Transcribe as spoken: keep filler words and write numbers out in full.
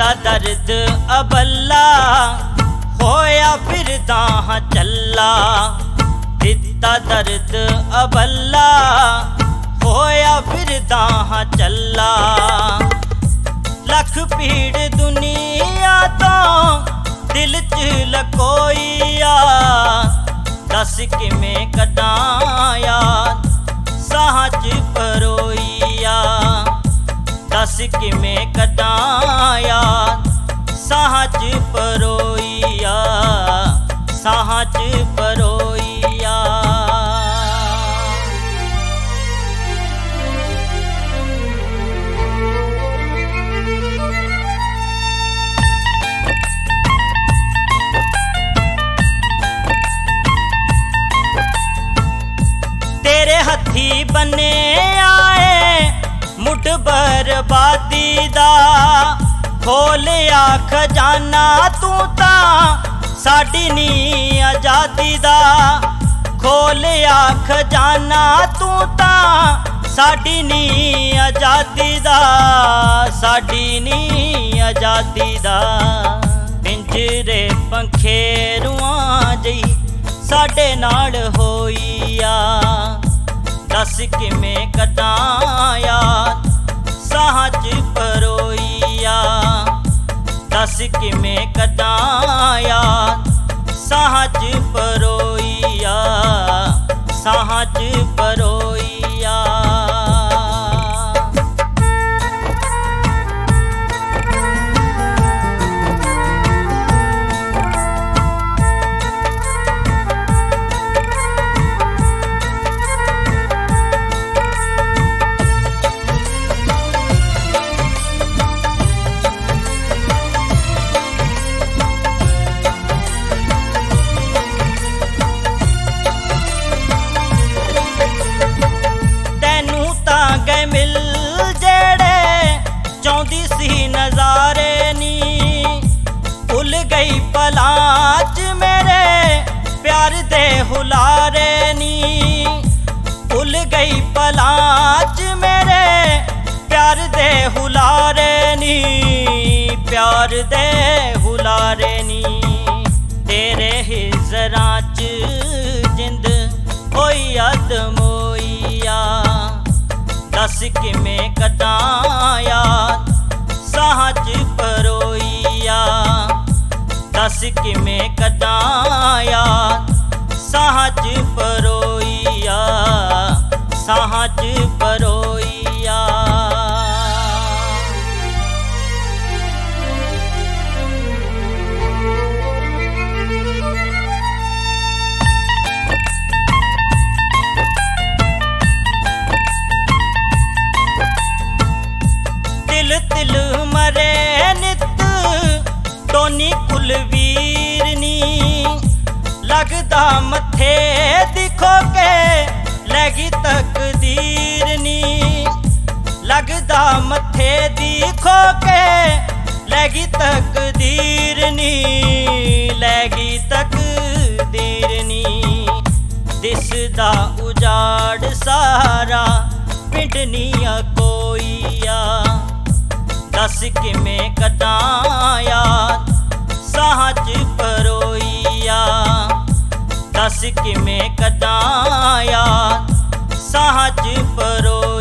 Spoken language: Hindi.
दिता दर्द अबल्ला होया फिरदा हां चल्ला। दिता दर्द अबल्ला होया फिरदा हां चल्ला। लख पीड़ दुनिया तो दिल च लकोईया। दस किमें कड्डां याद साहां च परोईया। दस किमें कड्डां याद साहां च परोईया। साहां च परोईया। तेरे हथी बने आए मुठ बर्बादी दा। खोलिया खजाना तू तां साडी नी आजादी दा। खोलिया खजाना तू तां साडी नी आजादी दा। साडी नी आजादी दा। पिंजरे पंखेरुआं जई साडे नाल होईया। दस किमें कड्डां याद साहां च परोईया। दस किमें कड्डां याद साहां च परोईया। साहां च परोईया। नजारे नी भुल गई पलाच मेरे प्यार दे हुलारे नी। भुल गई पलाच मेरे प्यार दे हुलारे नी। प्यार दे हुलारे नी। तेरे हिजरां च जिंद होई अदमोईया। दस किमें कड्डां याद साहां च परोईया। दस किमें कड्डां याद साहां च परोईया। साहां च परोईया। तिल तिल मरे नित टोनी कुलवीर नी। लगदा मथे दिखो के लगी तकदीर नी। लगदा मथे दिखो के लगी तकदीर नी। लगी तकदीर नी। दिसदा उजाड़ सारा पिंड निया कोईया। दस किमें कड्डां याद साहां च परोईया। दस किमें कड्डां याद साहां च परोईया।